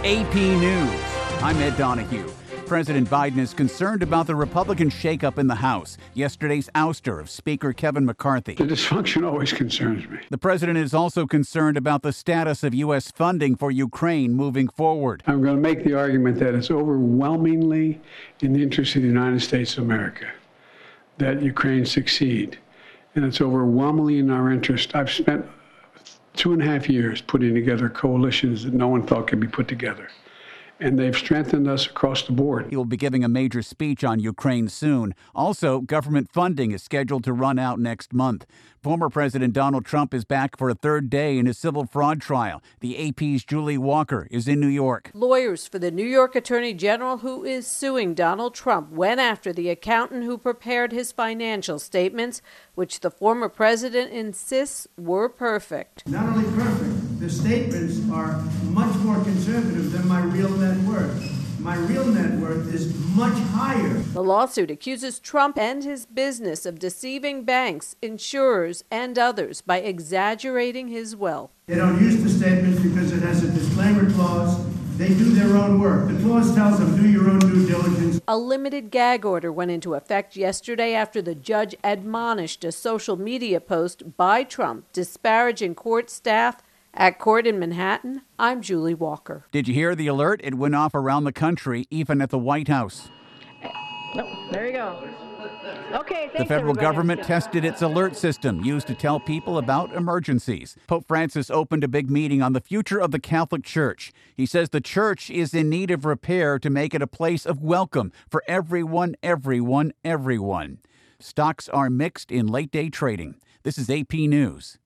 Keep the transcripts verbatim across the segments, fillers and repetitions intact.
A P News. I'm Ed Donahue. President Biden is concerned about the Republican shakeup in the House, yesterday's ouster of Speaker Kevin McCarthy. The dysfunction always concerns me. The president is also concerned about the status of U S funding for Ukraine moving forward. I'm going to make the argument that it's overwhelmingly in the interest of the United States of America that Ukraine succeed. And it's overwhelmingly in our interest. I've spent two and a half years putting together coalitions that no one thought could be put together. And they've strengthened us across the board. He will be giving a major speech on Ukraine soon. Also, government funding is scheduled to run out next month. Former President Donald Trump is back for a third day in his civil fraud trial. The A P's Julie Walker is in New York. Lawyers for the New York Attorney General, who is suing Donald Trump, went after the accountant who prepared his financial statements, which the former president insists were perfect. Not only perfect, the statements are much more conservative than my real net worth. My real net worth is much higher. The lawsuit accuses Trump and his business of deceiving banks, insurers, and others by exaggerating his wealth. They don't use the statements because it has a disclaimer clause. They do their own work. The clause tells them, do your own due diligence. A limited gag order went into effect yesterday after the judge admonished a social media post by Trump disparaging court staff at court in Manhattan. I'm Julie Walker. Did you hear the alert? It went off around the country, even at the White House. Oh, there you go. Okay, thanks, the federal everybody. government tested its alert system used to tell people about emergencies. Pope Francis opened a big meeting on the future of the Catholic Church. He says the church is in need of repair to make it a place of welcome for everyone, everyone, everyone. Stocks are mixed in late-day trading. This is A P News.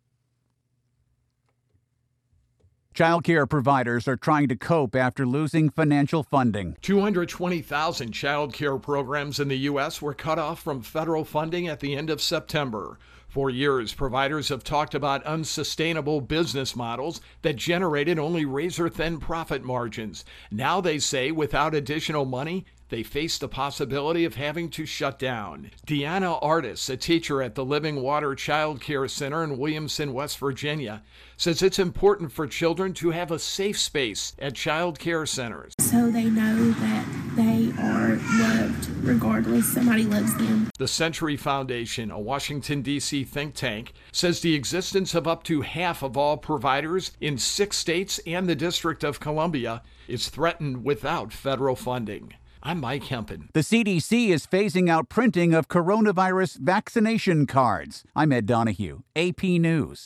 Child care providers are trying to cope after losing financial funding. two hundred twenty thousand child care programs in the U S were cut off from federal funding at the end of September. For years, providers have talked about unsustainable business models that generated only razor-thin profit margins. Now they say without additional money, they face the possibility of having to shut down. Deanna Artis, a teacher at the Living Water Child Care Center in Williamson, West Virginia, says it's important for children to have a safe space at child care centers. So they know that they are loved regardless. Somebody loves them. The Century Foundation, a Washington, D C think tank, says the existence of up to half of all providers in six states and the District of Columbia is threatened without federal funding. I'm Mike Hempen. The C D C is phasing out printing of coronavirus vaccination cards. I'm Ed Donahue, A P News.